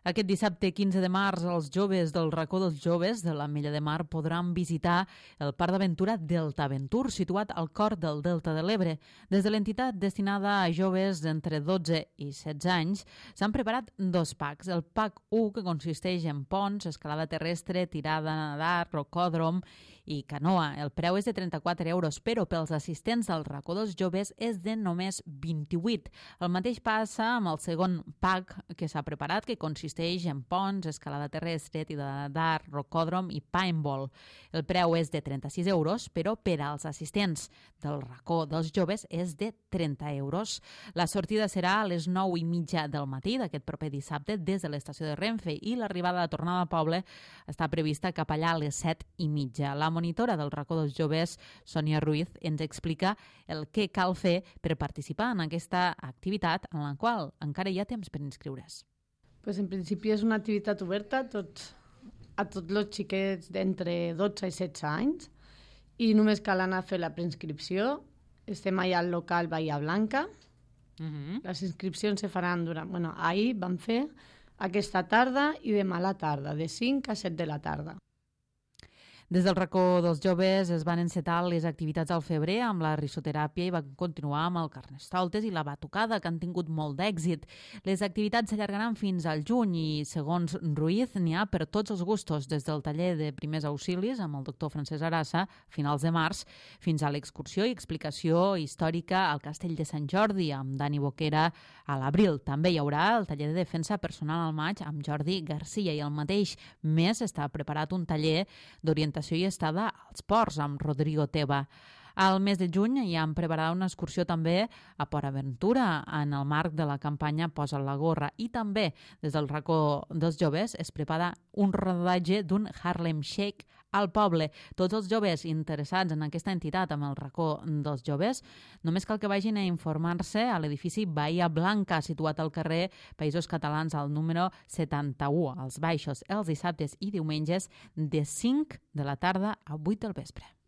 Aquest dissabte 15 de març, els joves del Racó dels Joves de l'Ametlla de Mar podran visitar el Parc d'Aventura Deltaventur, situat al cor del Delta de l'Ebre. Des de l'entitat destinada a joves d'entre 12 i 16 anys, s'han preparat dos packs. El pack 1, que consisteix en ponts, escalada terrestre, tirada a nedar, rocòdrom i canoa. El preu és de 34 euros, però pels assistents del Racó dels Joves és de només 28. El mateix passa amb el segon pack que s'ha preparat, que consisteix en ponts, escalada terrestre, tirada de dart, rocòdrom i paintball. El preu és de 36 euros, però per als assistents del Racó dels Joves és de 30 euros. La sortida serà a les 9:30 del matí d'aquest proper dissabte des de l'estació de Renfe i l'arribada de tornada al poble està prevista cap allà a les 7:30. La monitora del Racó dels Joves, Sònia Ruiz, ens explica el que cal fer per participar en aquesta activitat en la qual encara hi ha temps per inscriure's. Pues en principi és una activitat oberta a tots els xiquets d'entre 12 i 16 anys i només cal anar a fer la preinscripció. Estem allà al local Bahia Blanca. Les inscripcions se faran ahir vam fer, aquesta tarda i demà a la tarda, de 5 a 7 de la tarda. Des del Racó dels Joves es van encetar les activitats al febrer amb la risoteràpia i van continuar amb el carnestoltes i la batucada, que han tingut molt d'èxit. Les activitats s'allargaran fins al juny i, segons Ruiz, n'hi ha per tots els gustos, des del taller de primers auxilis amb el doctor Francesc Arassa, a finals de març, fins a l'excursió i explicació històrica al Castell de Sant Jordi, amb Dani Boquera a l'abril. També hi haurà el taller de defensa personal al maig amb Jordi Garcia i el mateix mes està preparat un taller d'orientació i estada als ports amb Rodrigo Teba. Al mes de juny hi han preparat una excursió també a Port Aventura en el marc de la campanya Posa la gorra i també des del Racó dels Joves es prepara un rodatge d'un Harlem Shake al poble. Tots els joves interessats en aquesta entitat amb el Racó dels Joves només cal que vagin a informar-se a l'edifici Bahia Blanca, situat al carrer Països Catalans al número 71, als Baixos, els dissabtes i diumenges de 5 de la tarda a 8 del vespre.